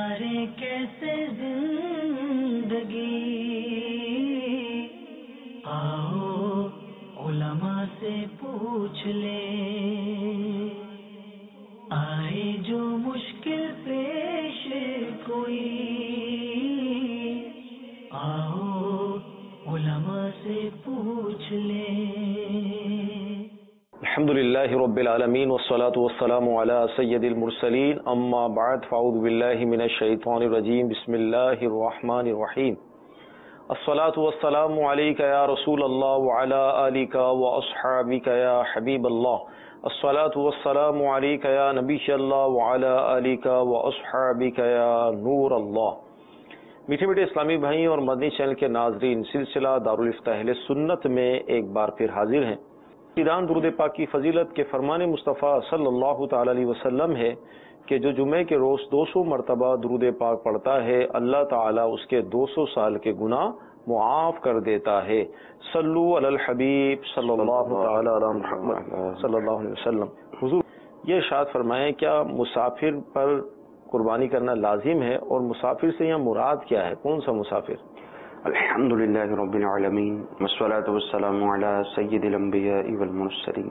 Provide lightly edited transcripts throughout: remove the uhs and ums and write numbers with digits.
گزارے کیسے زندگی، آؤ علماء سے پوچھ لیں، آئے جو مشکل پیش کوئی، آؤ علماء سے پوچھ لیں۔ الحمدللہ رب العالمین والصلاة والسلام علی سید المرسلین، اما بعد فاعوذ باللہ من الشیطان الرجیم، بسم اللہ الرحمن الرحیم۔ الصلاة والسلام علیک یا رسول اللہ وعلی آلک واصحابک یا حبیب اللہ، الصلاة والسلام علیک یا نبی اللہ وعلی آلک واصحابک یا نور اللہ۔ میٹھے میٹھے اسلامی بھائی اور مدنی چینل کے ناظرین، سلسلہ دارالفتہ اہل سنت میں ایک بار پھر حاضر ہیں۔ ایران درود پاک کی فضیلت کے فرمان مصطفیٰ صلی اللہ تعالی علیہ وسلم ہے کہ جو جمعے کے روز 200 مرتبہ درود پاک پڑھتا ہے، اللہ تعالیٰ اس کے 200 سال کے گناہ معاف کر دیتا ہے۔ صلو علی الحبیب صلی اللہ تعالی علی محمد صلی اللہ علیہ وسلم۔ حضور یہ ارشاد فرمائیں، کیا مسافر پر قربانی کرنا لازم ہے، اور مسافر سے یہاں مراد کیا ہے، کون سا مسافر؟ الحمدللہ رب العالمین والصلاة والسلام علی سید الانبیاء والمرسلین،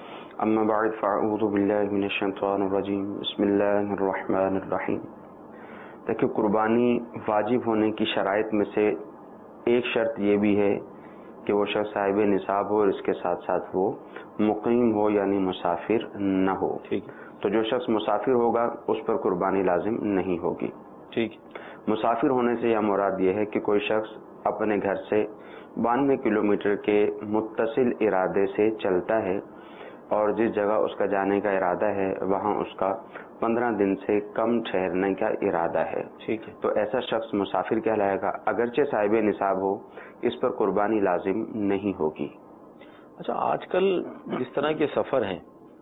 اما بعد فاعوذ باللہ من الشیطان الرجیم، بسم اللہ الرحمن الرحیم۔ دیکھیں، قربانی واجب ہونے کی شرائط میں سے ایک شرط یہ بھی ہے کہ وہ شخص صاحب نصاب ہو، اور اس کے ساتھ ساتھ وہ مقیم ہو، یعنی مسافر نہ ہو۔ تو جو شخص مسافر ہوگا اس پر قربانی لازم نہیں ہوگی۔ ٹھیک۔ مسافر ہونے سے یہ مراد یہ ہے کہ کوئی شخص اپنے گھر سے 92 کلومیٹر کے متصل ارادے سے چلتا ہے، اور جس جگہ اس کا جانے کا ارادہ ہے وہاں اس کا 15 دن سے کم ٹھہرنے کا ارادہ ہے۔ ٹھیک ہے۔ تو ایسا شخص مسافر کہلائے گا، اگرچہ صاحب نصاب ہو، اس پر قربانی لازم نہیں ہوگی۔ اچھا، آج کل جس طرح کے سفر ہیں،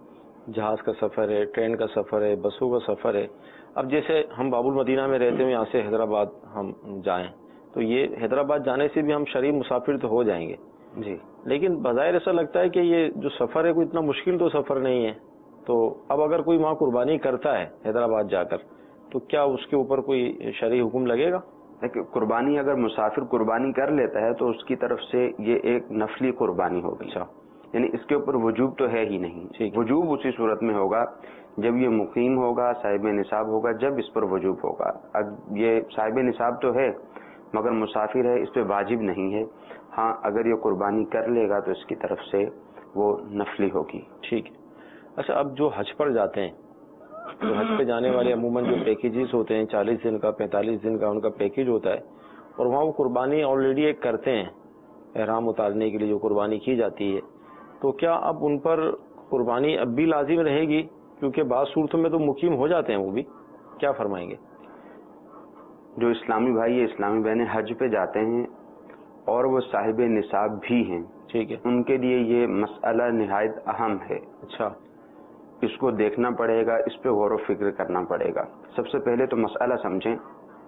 جہاز کا سفر ہے، ٹرین کا سفر ہے، بسوں کا سفر ہے، اب جیسے ہم باب المدینہ میں رہتے ہیں، یہاں سے حیدرآباد ہم جائیں تو یہ حیدرآباد جانے سے بھی ہم شرعی مسافر تو ہو جائیں گے جی، لیکن بظاہر ایسا لگتا ہے کہ یہ جو سفر ہے کوئی اتنا مشکل تو سفر نہیں ہے۔ تو اب اگر کوئی وہاں قربانی کرتا ہے حیدرآباد جا کر، تو کیا اس کے اوپر کوئی شرعی حکم لگے گا؟ قربانی اگر مسافر قربانی کر لیتا ہے تو اس کی طرف سے یہ ایک نفلی قربانی ہوگی، یعنی اس کے اوپر وجوب تو ہے ہی نہیں۔ وجوب اسی صورت میں ہوگا جب یہ مقیم ہوگا، صاحب نصاب ہوگا، جب اس پر وجوب ہوگا۔ اب یہ صاحب نصاب تو ہے مگر مسافر ہے، اس پہ واجب نہیں ہے۔ ہاں، اگر یہ قربانی کر لے گا تو اس کی طرف سے وہ نفلی ہوگی۔ ٹھیک ہے۔ اچھا، اب جو حج پر جاتے ہیں، جو حج پہ جانے والے عموماً جو پیکیجز ہوتے ہیں، 40 دن کا، 45 دن کا ان کا پیکیج ہوتا ہے، اور وہاں وہ قربانی آلریڈی ایک کرتے ہیں، احرام اتارنے کے لیے جو قربانی کی جاتی ہے، تو کیا اب ان پر قربانی اب بھی لازم رہے گی؟ کیونکہ بعض صورتوں میں تو مقیم ہو جاتے ہیں، وہ بھی کیا فرمائیں گے؟ جو اسلامی بھائی یا اسلامی بہنیں حج پہ جاتے ہیں اور وہ صاحب نصاب بھی ہیں، ٹھیک ہے، ان کے لیے یہ مسئلہ نہایت اہم ہے۔ اچھا، اس کو دیکھنا پڑے گا، اس پہ غور و فکر کرنا پڑے گا۔ سب سے پہلے تو مسئلہ سمجھیں۔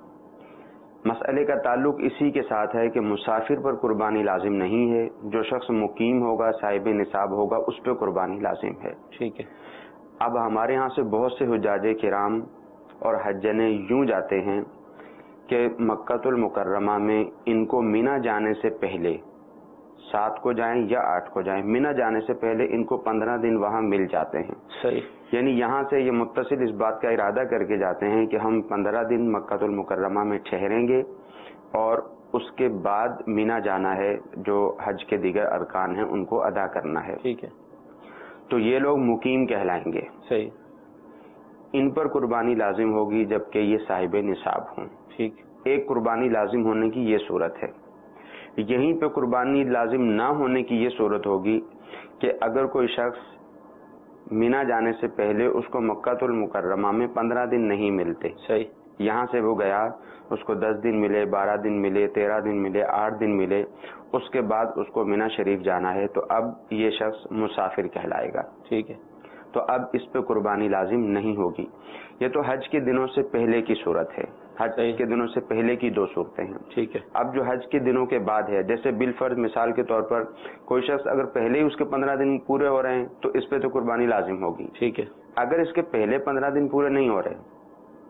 مسئلے کا تعلق اسی کے ساتھ ہے کہ مسافر پر قربانی لازم نہیں ہے، جو شخص مقیم ہوگا، صاحب نصاب ہوگا، اس پہ قربانی لازم ہے۔ ٹھیک ہے۔ اب ہمارے ہاں سے بہت سے حجاج کرام اور حجنے یوں جاتے ہیں کہ مکہ المکرمہ میں ان کو مینا جانے سے پہلے 7 کو جائیں یا 8 کو جائیں، مینا جانے سے پہلے ان کو 15 دن وہاں مل جاتے ہیں۔ صحیح۔ یعنی یہاں سے یہ متصل اس بات کا ارادہ کر کے جاتے ہیں کہ ہم 15 دن مکہ المکرمہ میں ٹھہریں گے، اور اس کے بعد مینا جانا ہے، جو حج کے دیگر ارکان ہیں ان کو ادا کرنا ہے۔ ٹھیک ہے۔ تو یہ لوگ مقیم کہلائیں گے۔ صحیح۔ ان پر قربانی لازم ہوگی جبکہ یہ صاحب نصاب ہوں۔ ٹھیک۔ ایک قربانی لازم ہونے کی یہ صورت ہے۔ یہیں پہ قربانی لازم نہ ہونے کی یہ صورت ہوگی کہ اگر کوئی شخص مینا جانے سے پہلے اس کو مکہ المکرمہ میں 15 دن نہیں ملتے، صحیح، یہاں سے وہ گیا، اس کو 10 دن ملے، 12 دن ملے، 13 دن ملے، 8 دن ملے، اس کے بعد اس کو مینا شریف جانا ہے، تو اب یہ شخص مسافر کہلائے گا۔ ٹھیک ہے۔ تو اب اس پہ قربانی لازم نہیں ہوگی۔ یہ تو حج کے دنوں سے پہلے کی صورت ہے، حج کے دنوں سے پہلے کی 2 صورتیں ہیں۔ ٹھیک ہے۔ اب جو حج کے دنوں کے بعد ہے، جیسے بالفرض مثال کے طور پر کوئی شخص اگر پہلے ہی اس کے 15 دن پورے ہو رہے ہیں تو اس پہ تو قربانی لازم ہوگی۔ ٹھیک ہے۔ اگر اس کے پہلے 15 دن پورے نہیں ہو رہے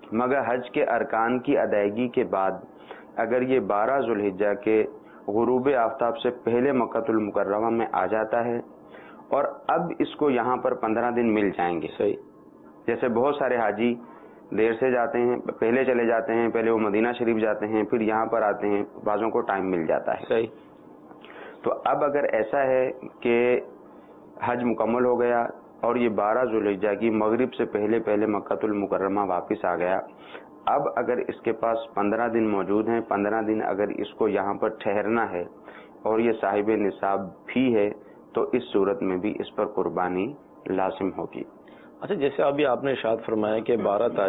مگر حج کے ارکان کی ادائیگی کے بعد اگر یہ 12 ذوالحجہ کے غروب آفتاب سے پہلے مکۃ المکرمہ میں آ جاتا ہے اور اب اس کو یہاں پر 15 دن مل جائیں گے. صحیح. جیسے بہت سارے حاجی دیر سے جاتے ہیں، پہلے چلے جاتے ہیں، پہلے وہ مدینہ شریف جاتے ہیں، پھر یہاں پر آتے ہیں، بعضوں کو ٹائم مل جاتا ہے. صحیح. تو اب اگر ایسا ہے کہ حج مکمل ہو گیا اور یہ 12 ذوالحجہ کی مغرب سے پہلے پہلے مکۃ المکرمہ واپس آ گیا، اب اگر اس کے پاس 15 دن موجود ہیں، 15 دن اگر اس کو یہاں پر ٹھہرنا ہے اور یہ صاحب نصاب بھی ہے تو اس صورت میں بھی اس پر قربانی لازم ہوگی. اچھا، جیسے ابھی آپ نے ارشاد فرمایا کہ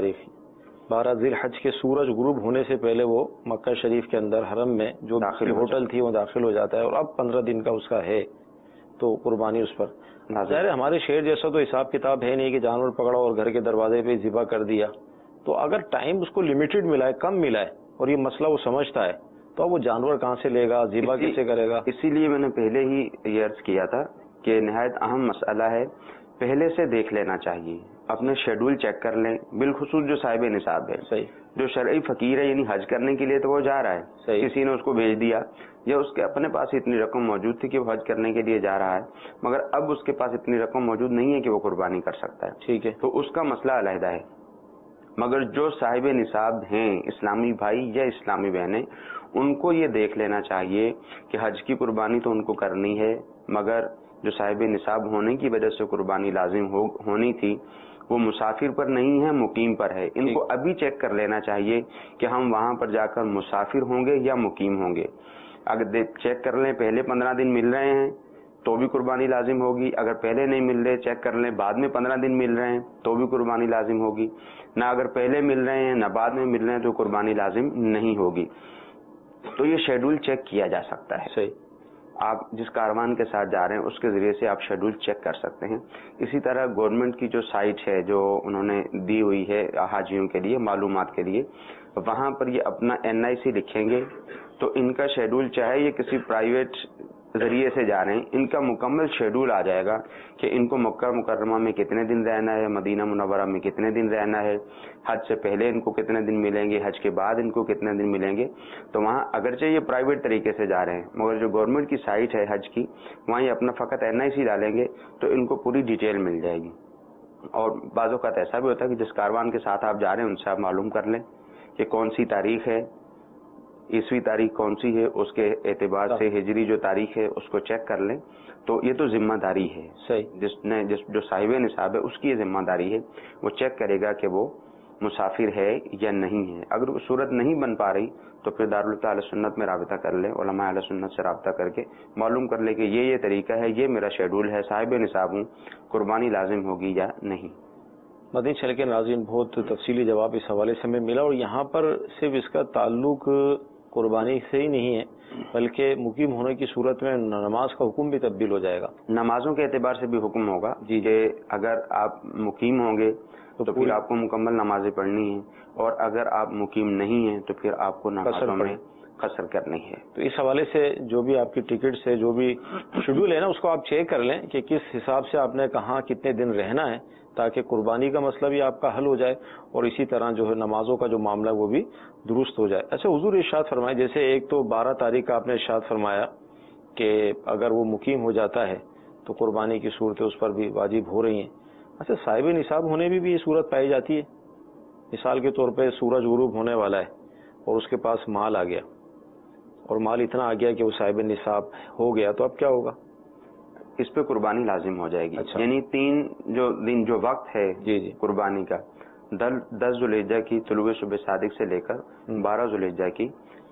12 ذی الحج کے سورج غروب ہونے سے پہلے وہ مکہ شریف کے اندر حرم میں جو ہوٹل تھی وہ داخل ہو جاتا ہے اور اب 15 دن کا اس کا ہے تو قربانی اس پر. ظاہر ہمارے شہر جیسا تو حساب کتاب ہے نہیں کہ جانور پکڑا اور گھر کے دروازے پہ ذبح کر دیا، تو اگر ٹائم اس کو لمیٹڈ ملا ہے، کم ملا ہے اور یہ مسئلہ وہ سمجھتا ہے تو اب وہ جانور کہاں سے لے گا، ذبح کیسے کرے گا؟ اسی لیے میں نے پہلے ہی یہ عرض کیا تھا کہ نہایت اہم مسئلہ ہے، پہلے سے دیکھ لینا چاہیے، اپنے شیڈول چیک کر لیں، بالخصوص جو صاحب نصاب ہے. صحیح. جو شرعی فقیر ہے، یعنی حج کرنے کے لیے تو وہ جا رہا ہے. صحیح. کسی نے اس کو بھیج دیا یا اس کے اپنے پاس اتنی رقم موجود تھی کہ وہ حج کرنے کے لیے جا رہا ہے، مگر اب اس کے پاس اتنی رقم موجود نہیں ہے کہ وہ قربانی کر سکتا ہے. ٹھیک ہے. تو اس کا مسئلہ علیحدہ ہے. مگر جو صاحب نصاب ہیں، اسلامی بھائی یا اسلامی بہنیں، ان کو یہ دیکھ لینا چاہیے کہ حج کی قربانی تو ان کو کرنی ہے، مگر جو صاحب نصاب ہونے کی وجہ سے قربانی لازم ہونی تھی وہ مسافر پر نہیں ہے، مقیم پر ہے. ان کو ابھی چیک کر لینا چاہیے کہ ہم وہاں پر جا کر مسافر ہوں گے یا مقیم ہوں گے. اگر چیک کر لیں پہلے 15 دن مل رہے ہیں تو بھی قربانی لازم ہوگی، اگر پہلے نہیں مل رہے چیک کر لیں بعد میں 15 دن مل رہے ہیں تو بھی قربانی لازم ہوگی. نہ اگر پہلے مل رہے ہیں نہ بعد میں مل رہے ہیں تو قربانی لازم نہیں ہوگی. تو یہ شیڈول چیک کیا جا سکتا ہے. صحیح. آپ جس کاروان کے ساتھ جا رہے ہیں اس کے ذریعے سے آپ شیڈول چیک کر سکتے ہیں. اسی طرح گورنمنٹ کی جو سائٹ ہے جو انہوں نے دی ہوئی ہے حاجیوں کے لیے معلومات کے لیے، وہاں پر یہ اپنا NIC لکھیں گے تو ان کا شیڈول، چاہے یہ کسی پرائیویٹ ذریعے سے جا رہے ہیں، ان کا مکمل شیڈول آ جائے گا کہ ان کو مکہ مکرمہ میں کتنے دن رہنا ہے، مدینہ منورہ میں کتنے دن رہنا ہے، حج سے پہلے ان کو کتنے دن ملیں گے، حج کے بعد ان کو کتنے دن ملیں گے. تو وہاں اگرچہ یہ پرائیویٹ طریقے سے جا رہے ہیں مگر جو گورنمنٹ کی سائٹ ہے حج کی، وہاں یہ اپنا فقط NIC ڈالیں گے تو ان کو پوری ڈیٹیل مل جائے گی. اور بعض اوقات ایسا بھی ہوتا ہے کہ جس کاروان کے ساتھ آپ جا رہے ہیں ان سے آپ معلوم کر لیں کہ کون سی تاریخ ہے، عیسوی تاریخ کون سی ہے، اس کے اعتبار سے ہجری جو تاریخ ہے اس کو چیک کر لیں. تو یہ تو ذمہ داری ہے. صحیح. جو صاحب نصاب ہے اس کی یہ ذمہ داری ہے، وہ چیک کرے گا کہ وہ مسافر ہے یا نہیں ہے. اگر وہ صورت نہیں بن پا رہی تو پھر دارالفتہ اہل سنت میں رابطہ کر لیں، علماء اہل سنت سے رابطہ کر کے معلوم کر لیں کہ یہ طریقہ ہے، یہ میرا شیڈول ہے، صاحب نصاب ہوں، قربانی لازم ہوگی یا نہیں. مدنی چینل کے ناظرین، بہت تفصیلی جواب اس حوالے سے ہمیں ملا، اور یہاں پر صرف اس کا تعلق قربانی سے ہی نہیں ہے بلکہ مقیم ہونے کی صورت میں نماز کا حکم بھی تبدیل ہو جائے گا. نمازوں کے اعتبار سے بھی حکم ہوگا کہ اگر آپ مقیم ہوں گے تو پھر آپ کو مکمل نمازیں پڑھنی ہیں، اور اگر آپ مقیم نہیں ہیں تو پھر آپ کو نمازوں میں قصر کرنی ہے. تو اس حوالے سے جو بھی آپ کی ٹکٹ سے جو بھی شیڈول ہے نا اس کو آپ چیک کر لیں کہ کس حساب سے آپ نے کہاں کتنے دن رہنا ہے، تاکہ قربانی کا مسئلہ بھی آپ کا حل ہو جائے اور اسی طرح جو ہے نمازوں کا جو معاملہ ہے وہ بھی درست ہو جائے. اچھا حضور ارشاد فرمائے، جیسے ایک تو 12 تاریخ کا آپ نے ارشاد فرمایا کہ اگر وہ مقیم ہو جاتا ہے تو قربانی کی صورتیں اس پر بھی واجب ہو رہی ہیں. اچھا صاحب نصاب ہونے بھی یہ صورت پائی جاتی ہے؟ مثال کے طور پہ سورج غروب ہونے والا ہے اور اس کے پاس مال آ گیا اور مال اتنا آ گیا کہ وہ صاحب نصاب ہو گیا، تو اب کیا ہوگا؟ اس پہ قربانی لازم ہو جائے گی. اچھا. یعنی 3 جو وقت ہے جی قربانی کا، 10 ذوالحجہ کی طلوع صبح صادق سے لے کر 12 ذوالحجہ کی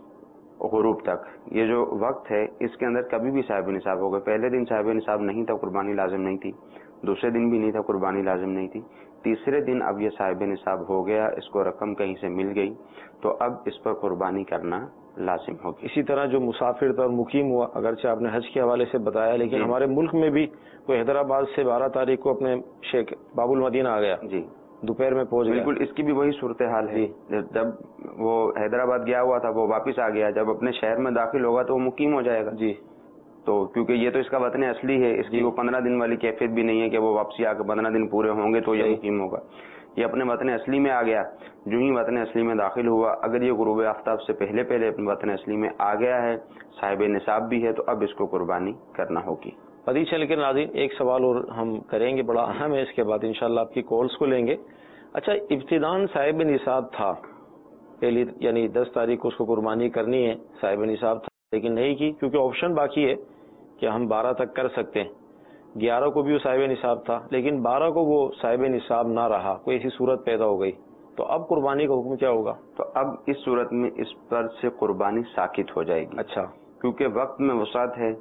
غروب تک، یہ جو وقت ہے اس کے اندر کبھی بھی صاحب نصاب ہوگا. پہلے دن صاحب نصاب نہیں تھا، قربانی لازم نہیں تھی. دوسرے دن بھی نہیں تھا، قربانی لازم نہیں تھی. تیسرے دن اب یہ صاحب نصاب ہو گیا، اس کو رقم کہیں سے مل گئی تو اب اس پر قربانی کرنا لازم ہوگی. اسی طرح جو مسافر تھا اور مقیم ہوا، اگرچہ آپ نے حج کے حوالے سے بتایا، لیکن ہمارے ملک میں بھی کوئی حیدرآباد سے 12 تاریخ کو اپنے شیخ باب المدینہ آ گیا، جی دوپہر میں پہنچ گیا. بالکل اس کی بھی وہی صورتحال ہے. جب وہ حیدرآباد گیا ہوا تھا وہ واپس آ گیا، جب اپنے شہر میں داخل ہوگا تو وہ مقیم ہو جائے گا. جی. تو کیونکہ یہ تو اس کا وطن اصلی ہے، اس کی وہ 15 دن والی کیفیت بھی نہیں ہے کہ وہ واپسی آ کے 15 دن پورے ہوں گے تو یہ مقیم ہوگا. یہ اپنے وطن اصلی میں آ گیا، جو ہی وطن اصلی میں داخل ہوا، اگر یہ غروب آفتاب سے پہلے اپنے وطن اصلی میں آ گیا ہے، صاحب نصاب بھی ہے، تو اب اس کو قربانی کرنا ہوگی۔ حدیث چل کے ناظرین ایک سوال اور ہم کریں گے، بڑا اہم ہے، اس کے بعد انشاءاللہ آپ کی کالز کو لیں گے۔ اچھا، ابتداً صاحب نصاب تھا، پہلی یعنی 10 تاریخ کو اس کو قربانی کرنی ہے، صاحب نصاب تھا لیکن نہیں کی، کیونکہ آپشن باقی ہے کہ ہم 12 تک کر سکتے ہیں۔ 11 کو بھی وہ صاحب نصاب تھا لیکن 12 کو وہ صاحب نصاب نہ رہا، کوئی ایسی صورت پیدا ہو گئی، تو اب قربانی کا حکم کیا ہوگا؟ تو اب اس صورت میں اس پر سے قربانی ساقط ہو جائے گی۔ اچھا، کیونکہ وقت میں وسعت ہے،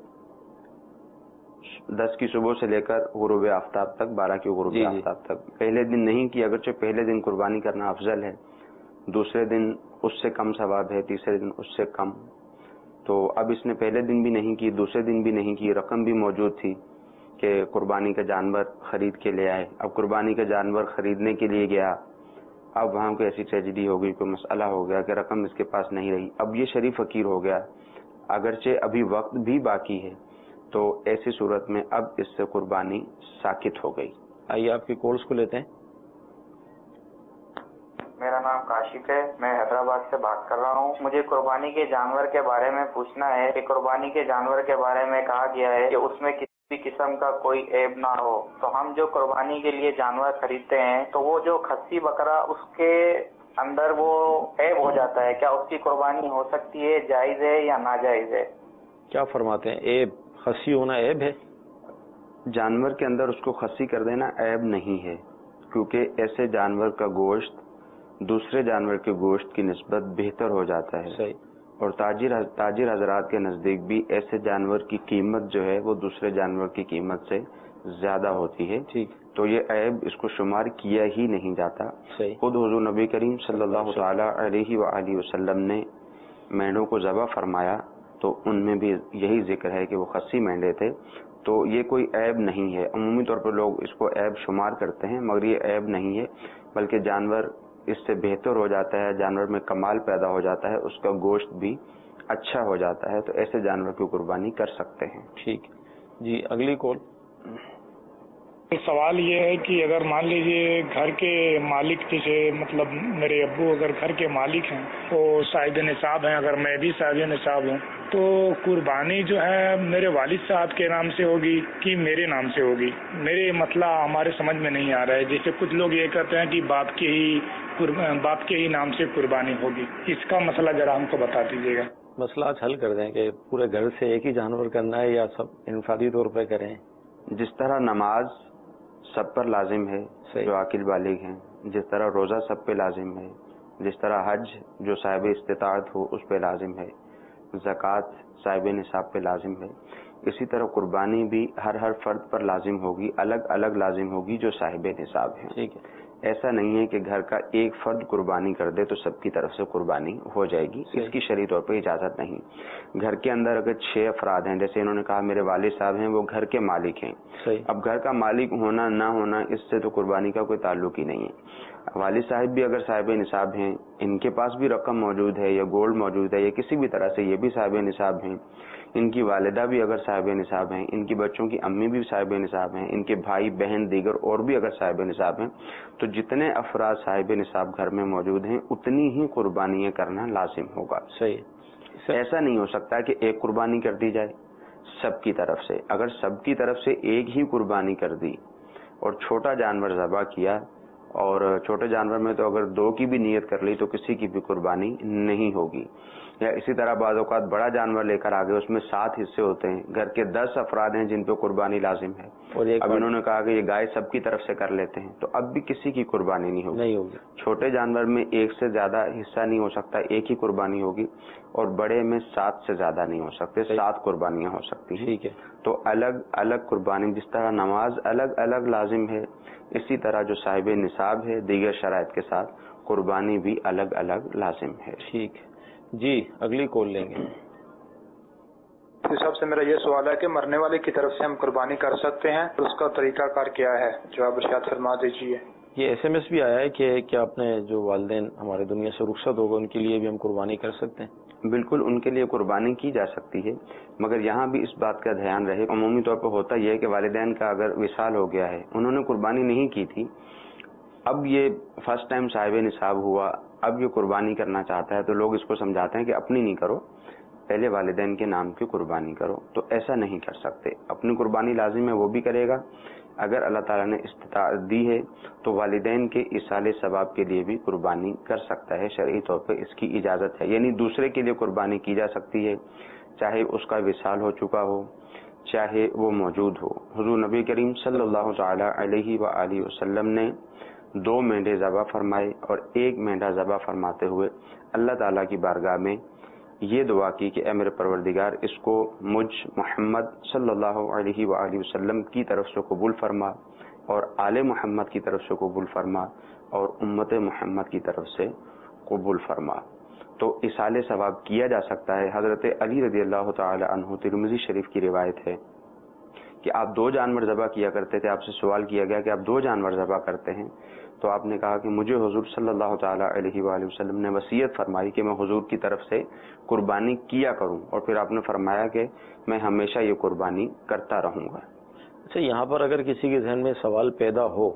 10 کی صبح سے لے کر غروب آفتاب تک، 12 کی غروب آفتاب تک۔ پہلے دن نہیں کی، اگرچہ پہلے دن قربانی کرنا افضل ہے، دوسرے دن اس سے کم ثواب ہے، تیسرے دن اس سے کم۔ تو اب اس نے پہلے دن بھی نہیں کی، دوسرے دن بھی نہیں کی، رقم بھی موجود تھی کہ قربانی کا جانور خرید کے لے آئے۔ اب قربانی کا جانور خریدنے کے لیے گیا، اب وہاں کوئی ایسی ٹریجڈی ہو گئی، کوئی مسئلہ ہو گیا کہ رقم اس کے پاس نہیں رہی، اب یہ شریف فقیر ہو گیا، اگرچہ ابھی وقت بھی باقی ہے، تو ایسی صورت میں اب اس سے قربانی ساقط ہو گئی۔ آئیے آپ کی کالز کو لیتے ہیں۔ میرا نام کاشف ہے، میں حیدرآباد سے بات کر رہا ہوں۔ مجھے قربانی کے جانور کے بارے میں پوچھنا ہے کہ قربانی کے جانور کے بارے میں کہا گیا ہے کہ اس میں کسی بھی قسم کا کوئی عیب نہ ہو، تو ہم جو قربانی کے لیے جانور خریدتے ہیں تو وہ جو خصی بکرا اس کے اندر وہ عیب ہو جاتا ہے، کیا اس کی قربانی ہو سکتی ہے، جائز ہے یا ناجائز ہے؟ کیا فرماتے ہیں؟ عیب، خصی ہونا عیب ہے؟ جانور کے اندر اس کو خصی کر دینا عیب نہیں ہے، کیونکہ ایسے جانور کا گوشت دوسرے جانور کے گوشت کی نسبت بہتر ہو جاتا ہے۔ صحیح۔ اور تاجر حضرات کے نزدیک بھی ایسے جانور کی قیمت جو ہے وہ دوسرے جانور کی قیمت سے زیادہ ہوتی ہے، ٹھیک، تو یہ عیب اس کو شمار کیا ہی نہیں جاتا۔ صحیح۔ خود حضور نبی کریم صلی اللہ تعالی علیہ وآلہ وسلم نے مینڈوں کو ذبح فرمایا تو ان میں بھی یہی ذکر ہے کہ وہ خصی مینڈے تھے، تو یہ کوئی عیب نہیں ہے۔ عمومی طور پر لوگ اس کو عیب شمار کرتے ہیں، مگر یہ عیب نہیں ہے، بلکہ جانور اس سے بہتر ہو جاتا ہے، جانور میں کمال پیدا ہو جاتا ہے، اس کا گوشت بھی اچھا ہو جاتا ہے، تو ایسے جانور کی قربانی کر سکتے ہیں۔ ٹھیک جی، اگلی کال۔ سوال یہ ہے کہ اگر مان لیجیے گھر کے مالک، جیسے مطلب میرے ابو اگر گھر کے مالک ہیں، وہ صاحب نصاب ہیں، اگر میں بھی صاحب نصاب ہوں، تو قربانی جو ہے میرے والد صاحب کے نام سے ہوگی کہ میرے نام سے ہوگی؟ میرے مسئلہ ہمارے سمجھ میں نہیں آ رہا ہے۔ جیسے کچھ لوگ یہ کہتے ہیں کہ باپ کے ہی نام سے قربانی ہوگی، اس کا مسئلہ ذرا ہم کو بتا دیجیے گا۔ مسئلہ آج حل کر دیں کہ پورے گھر سے ایک ہی جانور کرنا ہے یا سب انفرادی طور پہ کریں؟ جس طرح نماز سب پر لازم ہے جو عاقل بالغ ہیں، جس طرح روزہ سب پہ لازم ہے، جس طرح حج جو صاحب استطاعت ہو اس پہ لازم ہے، زکوٰۃ صاحب نصاب پہ لازم ہے، اسی طرح قربانی بھی ہر فرد پر لازم ہوگی، الگ الگ لازم ہوگی جو صاحب نصاب ہیں۔ ٹھیک ہے، ایسا نہیں ہے کہ گھر کا ایک فرد قربانی کر دے تو سب کی طرف سے قربانی ہو جائے گی، اس کی شرعی طور پہ اجازت نہیں۔ گھر کے اندر اگر 6 افراد ہیں، جیسے انہوں نے کہا میرے والد صاحب ہیں، وہ گھر کے مالک ہیں، اب گھر کا مالک ہونا نہ ہونا اس سے تو قربانی کا کوئی تعلق ہی نہیں ہے۔ والد صاحب بھی اگر صاحب نصاب ہیں، ان کے پاس بھی رقم موجود ہے یا گولڈ موجود ہے یا کسی بھی طرح سے یہ بھی صاحب نصاب ہیں، ان کی والدہ بھی اگر صاحب نصاب ہیں، ان کی بچوں کی امی بھی صاحب نصاب ہیں، ان کے بھائی بہن دیگر اور بھی اگر صاحب نصاب ہیں، تو جتنے افراد صاحب نصاب گھر میں موجود ہیں اتنی ہی قربانیاں کرنا لازم ہوگا۔ صحیح۔ ایسا نہیں ہو سکتا کہ ایک قربانی کر دی جائے سب کی طرف سے۔ اگر سب کی طرف سے ایک ہی قربانی کر دی اور چھوٹا جانور ذبح کیا، اور چھوٹے جانور میں تو اگر 2 کی بھی نیت کر لی تو کسی کی بھی قربانی نہیں ہوگی۔ یا اسی طرح بعض اوقات بڑا جانور لے کر آگے، اس میں 7 حصے ہوتے ہیں، گھر کے 10 افراد ہیں جن پہ قربانی لازم ہے، اور اب انہوں نے کہا کہ یہ گائے سب کی طرف سے کر لیتے ہیں، تو اب بھی کسی کی قربانی نہیں ہوگی۔ چھوٹے جانور میں 1 سے زیادہ حصہ نہیں ہو سکتا، ایک ہی قربانی ہوگی، اور بڑے میں 7 سے زیادہ نہیں ہو سکتے، 7 قربانیاں ہو سکتی ہیں۔ ٹھیک ہے، تو الگ الگ قربانی، جس طرح نماز الگ الگ لازم ہے، اسی طرح جو صاحب نصاب ہے دیگر شرائط کے ساتھ قربانی بھی الگ الگ لازم ہے۔ ٹھیک جی، اگلی کال لیں گے۔ اس حساب سے میرا یہ سوال ہے کہ مرنے والے کی طرف سے ہم قربانی کر سکتے ہیں، اور اس کا طریقہ کار کیا ہے؟ جواب ارشاد فرما دیجیے۔ یہ SMS بھی آیا ہے کہ کیا اپنے جو والدین ہمارے دنیا سے رخصت ہوگا ان کے لیے بھی ہم قربانی کر سکتے ہیں؟ بالکل، ان کے لیے قربانی کی جا سکتی ہے، مگر یہاں بھی اس بات کا دھیان رہے، عمومی طور پر ہوتا یہ ہے کہ والدین کا اگر وصال ہو گیا ہے، انہوں نے قربانی نہیں کی تھی، اب یہ فرسٹ ٹائم صاحب نصاب ہوا، اب یہ قربانی کرنا چاہتا ہے تو لوگ اس کو سمجھاتے ہیں کہ اپنی نہیں کرو، پہلے والدین کے نام کی قربانی کرو. تو ایسا نہیں کر سکتے. اپنی قربانی لازم ہے، وہ بھی کرے گا. اگر اللہ تعالیٰ نے استطاعت دی ہے تو والدین کے ایصال ثواب کے لیے بھی قربانی کر سکتا ہے. شرعی طور پہ اس کی اجازت ہے. یعنی دوسرے کے لیے قربانی کی جا سکتی ہے، چاہے اس کا وصال ہو چکا ہو، چاہے وہ موجود ہو. حضور نبی کریم صلی اللہ تعالی علیہ وآلہ وسلم نے 2 مینڈے ذبح فرمائے اور 1 مینڈا ذبح فرماتے ہوئے اللہ تعالیٰ کی بارگاہ میں یہ دعا کی کہ اے میرے پروردگار، اس کو مجھ محمد صلی اللہ علیہ وآلہ وسلم کی طرف سے قبول فرما اور آل محمد کی طرف سے قبول فرما اور امت محمد کی طرف سے قبول فرما. تو ایصال ثواب کیا جا سکتا ہے. حضرت علی رضی اللہ تعالی عنہ، ترمذی شریف کی روایت ہے کہ آپ 2 جانور ذبح کیا کرتے تھے. آپ سے سوال کیا گیا کہ آپ 2 جانور ذبح کرتے ہیں، تو آپ نے کہا کہ مجھے حضور صلی اللہ تعالی علیہ وآلہ وسلم نے وصیت فرمائی کہ میں حضور کی طرف سے قربانی کیا کروں، اور پھر آپ نے فرمایا کہ میں ہمیشہ یہ قربانی کرتا رہوں گا. اچھا، یہاں پر اگر کسی کے ذہن میں سوال پیدا ہو،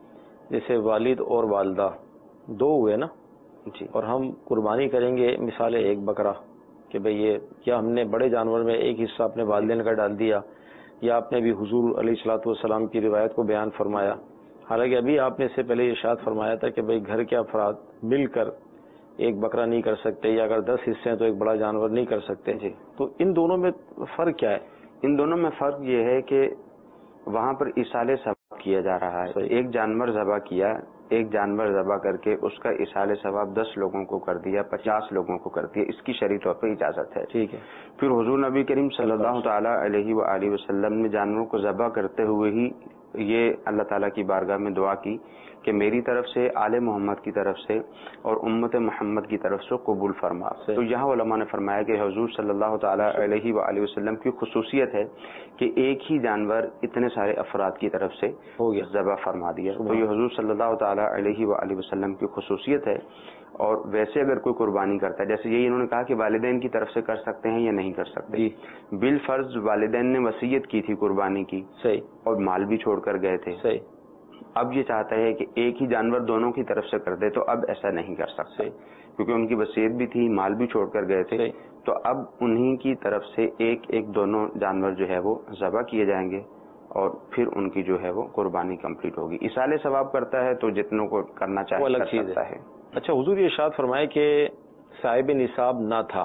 جیسے والد اور والدہ 2 ہوئے نا جی، اور ہم قربانی کریں گے مثال 1 بکرا، کہ بھئی یہ کیا ہم نے بڑے جانور میں ایک حصہ اپنے والدین کا ڈال دیا، یا آپ نے بھی حضور علیہ الصلوۃ والسلام کی روایت کو بیان فرمایا. حالانکہ ابھی آپ نے اس سے پہلے یہ ارشاد فرمایا تھا کہ بھئی گھر کے افراد مل کر ایک بکرا نہیں کر سکتے، یا اگر 10 حصے ہیں تو ایک بڑا جانور نہیں کر سکتے. جی، تو ان دونوں میں فرق کیا ہے؟ ان دونوں میں فرق یہ ہے کہ وہاں پر ایصال ثواب کیا جا رہا ہے. ایک جانور ذبح کیا، ایک جانور ذبح کر کے اس کا ایصال ثواب 10 لوگوں کو کر دیا، 50 لوگوں کو کر دیا. اس کی شرعی طور پہ اجازت ہے. ٹھیک ہے. پھر حضور نبی کریم صلی اللہ تعالی علیہ وآلہ وسلم نے جانوروں کو ذبح کرتے ہوئے ہی یہ اللہ تعالیٰ کی بارگاہ میں دعا کی کہ میری طرف سے، آل محمد کی طرف سے اور امت محمد کی طرف سے قبول فرما. تو یہاں علماء نے فرمایا کہ حضور صلی اللہ تعالی علیہ وآلہ وسلم کی خصوصیت ہے کہ ایک ہی جانور اتنے سارے افراد کی طرف سے ہو گیا، ذبح فرما دیا. تو یہ حضور صلی اللہ تعالی علیہ وآلہ وسلم کی خصوصیت ہے. اور ویسے اگر کوئی قربانی کرتا ہے، جیسے یہی انہوں نے کہا کہ والدین کی طرف سے کر سکتے ہیں یا نہیں کر سکتے. بالفرض والدین نے وصیت کی تھی قربانی کی، صحیح، اور مال بھی چھوڑ کر گئے تھے، صحیح. اب یہ چاہتا ہے کہ ایک ہی جانور دونوں کی طرف سے کر دے، تو اب ایسا نہیں کر سکتے کیونکہ ان کی وصیت بھی تھی، مال بھی چھوڑ کر گئے تھے. تو اب انہی کی طرف سے ایک دونوں جانور جو ہے وہ ذبح کیے جائیں گے اور پھر ان کی جو ہے وہ قربانی کمپلیٹ ہوگی. ایصال ثواب کرتا ہے تو جتنوں کو کرنا چاہے کر سکتا ہے. اچھا، حضور یہ ارشاد فرمائے کہ صاحب نصاب نہ تھا.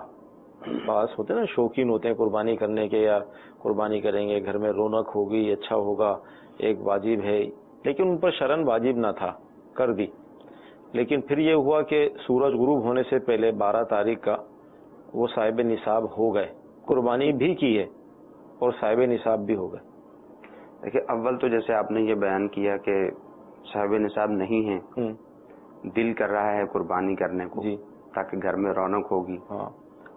بعض ہوتے ہیں نا شوقین ہوتے ہیں قربانی کرنے کے، یا قربانی کریں گے گھر میں رونق ہوگی، اچھا ہوگا، ایک واجب ہے، لیکن ان پر شرعاً واجب نہ تھا، کر دی. لیکن پھر یہ ہوا کہ سورج غروب ہونے سے پہلے 12 تاریخ کا وہ صاحب نصاب ہو گئے، قربانی بھی کی ہے اور صاحب نصاب بھی ہو گئے. دیکھیں، اول تو جیسے آپ نے یہ بیان کیا کہ صاحب نصاب نہیں ہے، دل کر رہا ہے قربانی کرنے کو، جی، تاکہ گھر میں رونق ہوگی. ہاں،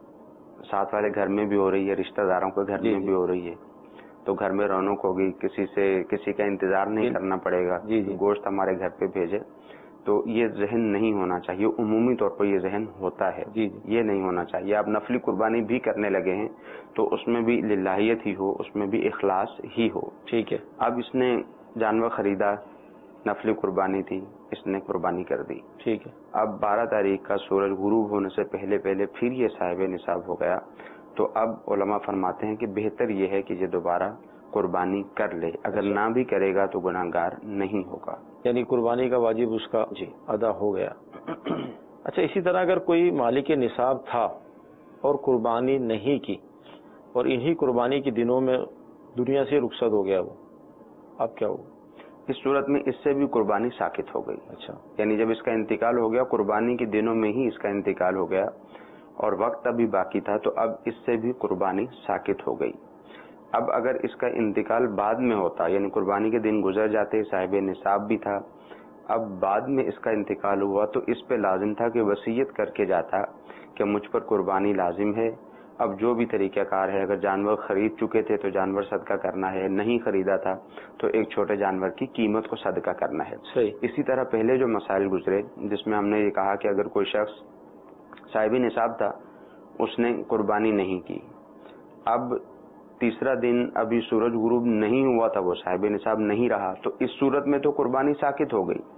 ساتھ والے گھر میں بھی ہو رہی ہے، رشتہ داروں کے گھر میں بھی ہو رہی ہے، تو گھر میں رونق ہوگی، کسی کا انتظار نہیں کرنا پڑے گا. گوشت ہمارے گھر پہ بھیجے. تو یہ ذہن نہیں ہونا چاہیے. عمومی طور پر یہ ذہن ہوتا ہے، یہ نہیں ہونا چاہیے. آپ نفلی قربانی بھی کرنے لگے ہیں تو اس میں بھی للہیت ہی ہو، اس میں بھی اخلاص ہی ہو. ٹھیک ہے. اب اس نے جانور خریدا، نفلی قربانی تھی، اس نے قربانی کر دی. ٹھیک ہے. اب 12 تاریخ کا سورج غروب ہونے سے پہلے پھر یہ صاحب نصاب ہو گیا. تو اب علماء فرماتے ہیں کہ بہتر یہ ہے کہ یہ دوبارہ قربانی کر لے. اگر نہ بھی کرے گا تو گناہگار نہیں ہوگا. یعنی قربانی کا واجب اس کا ادا ہو گیا. اچھا، اسی طرح اگر کوئی مالک نصاب تھا اور قربانی نہیں کی اور انہی قربانی کے دنوں میں دنیا سے رخصت ہو گیا، وہ اب کیا ہوگا؟ اس صورت میں اس سے بھی قربانی ساقط ہو گئی. اچھا، یعنی جب اس کا انتقال ہو گیا، قربانی کے دنوں میں ہی اس کا انتقال ہو گیا اور وقت ابھی باقی تھا، تو اب اس سے بھی قربانی ساقط ہو گئی. اب اگر اس کا انتقال بعد میں ہوتا، یعنی قربانی کے دن گزر جاتے، صاحب نصاب بھی تھا، اب بعد میں اس کا انتقال ہوا، تو اس پہ لازم تھا کہ وصیت کر کے جاتا کہ مجھ پر قربانی لازم ہے. اب جو بھی طریقہ کار ہے، اگر جانور خرید چکے تھے تو جانور صدقہ کرنا ہے، نہیں خریدا تھا تو ایک چھوٹے جانور کی قیمت کو صدقہ کرنا ہے. صحیح. اسی طرح پہلے جو مسائل گزرے جس میں ہم نے یہ کہا کہ اگر کوئی شخص صاحب نصاب تھا، اس نے قربانی نہیں کی، اب تیسرا دن ابھی سورج غروب نہیں ہوا تھا، وہ صاحب نصاب نہیں رہا، تو اس صورت میں تو قربانی ساقط ہو گئی.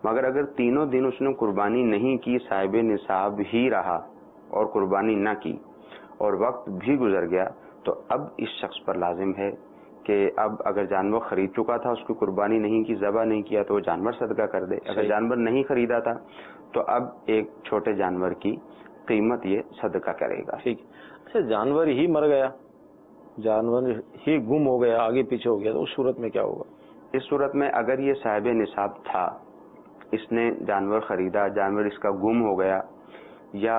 مگر اگر تینوں دن اس نے قربانی نہیں کی، صاحب نصاب ہی رہا اور قربانی نہ کی اور وقت بھی گزر گیا، تو اب اس شخص پر لازم ہے کہ اب اگر جانور خرید چکا تھا، اس کی قربانی نہیں کی، ذبح نہیں کیا، تو وہ جانور صدقہ کر دے. اگر جانور نہیں خریدا تھا تو اب ایک چھوٹے جانور کی قیمت یہ صدقہ کرے گا. ٹھیک. اچھا، جانور ہی مر گیا، جانور ہی گم ہو گیا، آگے پیچھے ہو گیا، تو اس صورت میں کیا ہوگا؟ اس صورت میں اگر یہ صاحب نصاب تھا، اس نے جانور خریدا، جانور اس کا گم ہو گیا یا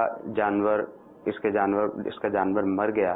اس کا جانور مر گیا،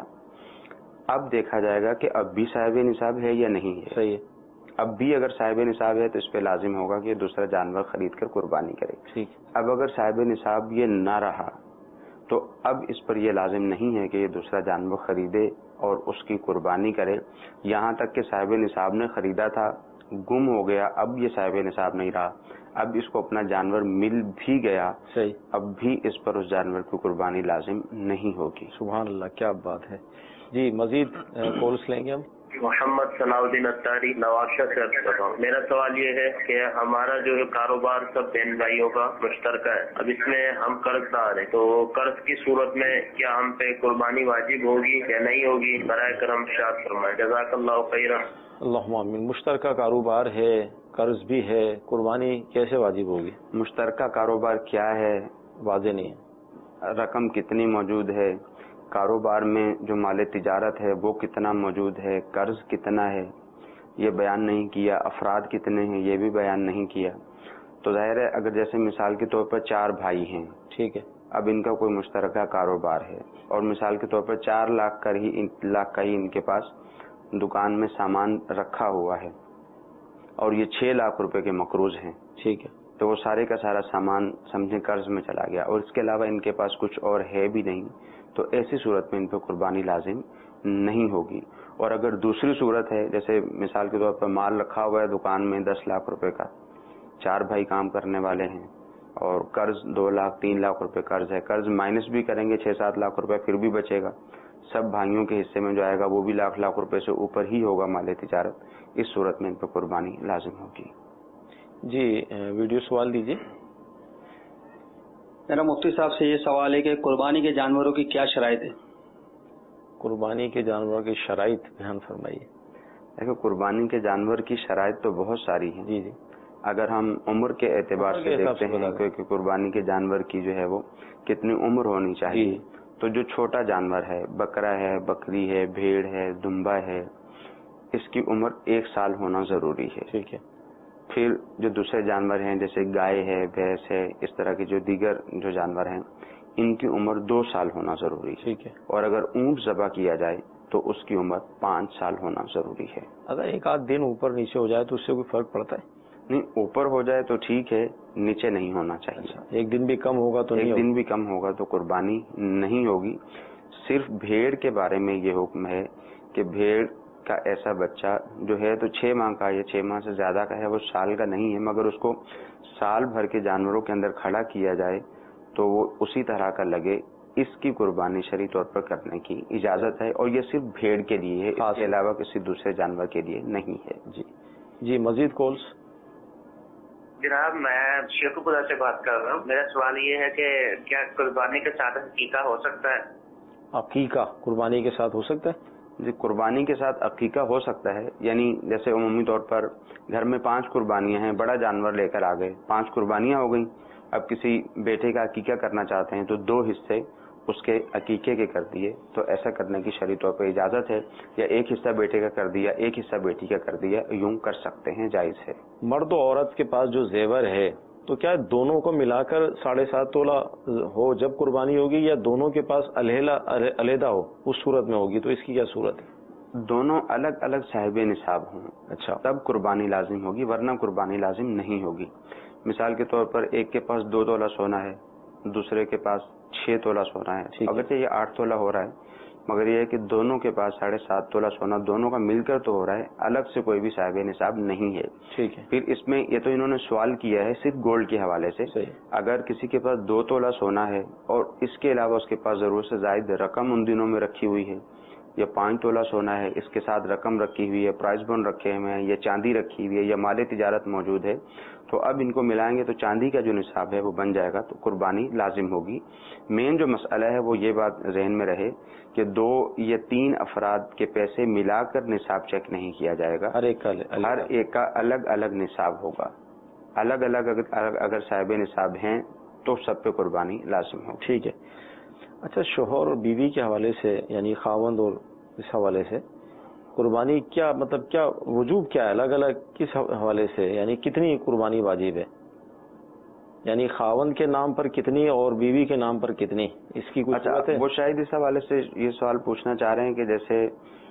اب دیکھا جائے گا کہ اب بھی صاحب نصاب ہے یا نہیں ہے. صحیح ہے. اب بھی اگر صاحب نصاب ہے تو اس پہ لازم ہوگا کہ دوسرا جانور خرید کر قربانی کرے. ٹھیک. اب اگر صاحب نصاب یہ نہ رہا تو اب اس پر یہ لازم نہیں ہے کہ یہ دوسرا جانور خریدے اور اس کی قربانی کرے، یہاں تک کہ صاحب نصاب نے خریدا تھا، گم ہو گیا، اب یہ صاحب نصاب نہیں رہا، اب اس کو اپنا جانور مل بھی گیا، صحیح، اب بھی اس پر اس جانور کی قربانی لازم نہیں ہوگی. سبحان اللہ، کیا بات ہے. جی مزید کالس لیں گے ہم. محمد صلاح الدین اتاری نوابشاہ سے عرض کر رہا ہوں. میرا سوال یہ ہے کہ ہمارا جو کاروبار سب بہن بھائیوں کا مشترکہ ہے، اب اس میں ہم قرض دار ہیں، تو قرض کی صورت میں کیا ہم پہ قربانی واجب ہوگی یا نہیں ہوگی؟ برائے کرم ارشاد فرمائیں. جزاک اللہ خیرا. اللہم آمین. مشترکہ کاروبار ہے، قرض بھی ہے، قربانی کیسے واجب ہوگی؟ مشترکہ کاروبار کیا ہے واضح نہیں ہے. رقم کتنی موجود ہے، کاروبار میں جو مال تجارت ہے وہ کتنا موجود ہے، قرض کتنا ہے یہ بیان نہیں کیا، افراد کتنے ہیں یہ بھی بیان نہیں کیا. تو ظاہر ہے اگر جیسے مثال کے طور پر 4 بھائی ہیں، ٹھیک ہے، اب ان کا کوئی مشترکہ کاروبار ہے اور مثال کے طور پر 4 لاکھ کا ہی ان کے پاس دکان میں سامان رکھا ہوا ہے اور یہ 6 لاکھ روپے کے مقروض ہیں، ٹھیک ہے، تو وہ سارے کا سارا سامان سمجھیں قرض میں چلا گیا اور اس کے علاوہ ان کے پاس کچھ اور ہے بھی نہیں، تو ایسی صورت میں ان پہ قربانی لازم نہیں ہوگی. اور اگر دوسری صورت ہے، جیسے مثال کے طور پر مال رکھا ہوا ہے دکان میں 10 لاکھ روپے کا، 4 بھائی کام کرنے والے ہیں اور قرض 2 لاکھ 3 لاکھ روپے قرض ہے، قرض مائنس بھی کریں گے 6-7 لاکھ روپے پھر بھی بچے گا، سب بھائیوں کے حصے میں جو آئے گا وہ بھی لاکھ روپے سے اوپر ہی ہوگا مال تجارت. اس صورت میں ان پہ قربانی لازم ہوگی. جی ویڈیو سوال دیجیے. میرا مفتی صاحب سے یہ سوال ہے کہ قربانی کے جانوروں کی کیا شرائط ہے؟ قربانی کے جانوروں کی شرائط بیان فرمائیے. دیکھو، قربانی کے جانور کی شرائط تو بہت ساری ہیں. جی جی. اگر ہم عمر کے اعتبار سے دیکھتے ہیں کہ قربانی کے جانور کی جو ہے وہ کتنی عمر ہونی چاہیے، تو جو چھوٹا جانور ہے، بکرا ہے، بکری ہے، بھیڑ ہے، دمبا ہے، اس کی عمر 1 سال ہونا ضروری ہے. ٹھیک ہے. پھر جو دوسرے جانور ہیں جیسے گائے ہے، بھینس ہے، اس طرح کے جو دیگر جو جانور ہیں ان کی عمر 2 سال ہونا ضروری ہے. ٹھیک ہے. اور اگر اونٹ ذبح کیا جائے تو اس کی عمر 5 سال ہونا ضروری ہے. اگر ایک آدھ دن اوپر نیچے ہو جائے تو اس سے کوئی فرق پڑتا ہے؟ نہیں، اوپر ہو جائے تو ٹھیک ہے، نیچے نہیں ہونا چاہیے. اچھا، ایک دن بھی کم ہوگا تو نہیں؟ ایک دن بھی کم ہوگا تو قربانی نہیں ہوگی. صرف بھیڑ کے بارے میں یہ حکم ہے کہ بھیڑ کا ایسا بچہ جو ہے تو 6 ماہ کا یا 6 ماہ سے زیادہ کا ہے، وہ سال کا نہیں ہے، مگر اس کو سال بھر کے جانوروں کے اندر کھڑا کیا جائے تو وہ اسی طرح کا لگے، اس کی قربانی شرعی طور پر کرنے کی اجازت ہے. اور یہ صرف بھیڑ کے لیے ہے، اس کے علاوہ کسی دوسرے جانور کے لیے نہیں ہے. جی جی. مزید کالس. جناب میں شیخو پورہ سے بات کر رہا ہوں. میرا سوال یہ ہے کہ کیا قربانی کے ساتھ عقیقہ ہو سکتا ہے؟ عقیقہ قربانی کے ساتھ ہو سکتا ہے؟ جی، قربانی کے ساتھ عقیقہ ہو سکتا ہے. یعنی جیسے عمومی طور پر گھر میں 5 قربانیاں ہیں، بڑا جانور لے کر آ گئے، 5 قربانیاں ہو گئیں. اب کسی بیٹے کا عقیقہ کرنا چاہتے ہیں تو 2 حصے اس کے عقیقے کے کر دیے، تو ایسا کرنے کی شرعی طور پر اجازت ہے. یا ایک حصہ بیٹے کا کر دیا، ایک حصہ بیٹی کا کر دیا، یوں کر سکتے ہیں، جائز ہے. مرد و عورت کے پاس جو زیور ہے تو کیا دونوں کو ملا کر 7.5 تولہ ہو جب قربانی ہوگی، یا دونوں کے پاس علیحدہ ہو اس صورت میں ہوگی؟ تو اس کی کیا صورت ہے؟ دونوں الگ الگ صاحب نصاب ہوں، اچھا، تب قربانی لازم ہوگی، ورنہ قربانی لازم نہیں ہوگی. مثال کے طور پر ایک کے پاس 2 تولہ سونا ہے، دوسرے کے پاس 6 تولہ سونا ہے. اگرچہ یہ 8 تولہ ہو رہا ہے، مگر یہ ہے کہ دونوں کے پاس 7.5 تولہ سونا دونوں کا مل کر تو ہو رہا ہے، الگ سے کوئی بھی صاحب نصاب نہیں ہے. ٹھیک ہے. پھر اس میں یہ تو انہوں نے سوال کیا ہے صرف گولڈ کے حوالے سے. اگر کسی کے پاس 2 تولہ سونا ہے اور اس کے علاوہ اس کے پاس ضرورت سے زائد رقم ان دنوں میں رکھی ہوئی ہے، یا 5 تولہ سونا ہے، اس کے ساتھ رقم رکھی ہوئی ہے، پرائز بانڈ رکھے ہوئے ہیں، یا چاندی رکھی ہوئی ہے، یا مال تجارت موجود ہے، تو اب ان کو ملائیں گے تو چاندی کا جو نصاب ہے وہ بن جائے گا، تو قربانی لازم ہوگی۔ مین جو مسئلہ ہے وہ یہ بات ذہن میں رہے کہ 2 یا 3 افراد کے پیسے ملا کر نصاب چیک نہیں کیا جائے گا، ہر ایک کا الگ الگ نصاب ہوگا، الگ الگ اگر صاحب نصاب ہیں تو سب پہ قربانی لازم ہوگی۔ ٹھیک ہے۔ اچھا، شوہر اور بیوی کے حوالے سے، یعنی خاوند اور اس حوالے سے قربانی کیا مطلب کیا وجوب کیا ہے، الگ الگ کس حوالے سے، یعنی کتنی قربانی واجب ہے، یعنی خاوند کے نام پر کتنی اور بیوی کے نام پر کتنی، اس کی کچھ بات ہے؟ وہ شاید اس حوالے سے یہ سوال پوچھنا چاہ رہے ہیں کہ جیسے